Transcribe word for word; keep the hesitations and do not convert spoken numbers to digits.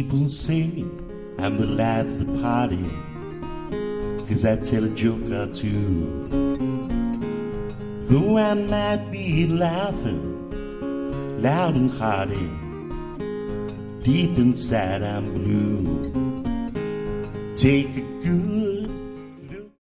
People say I'm the life of the party, 'cause I tell a joke or two. Though I might be laughing loud and hearty, deep inside I'm blue. Take a good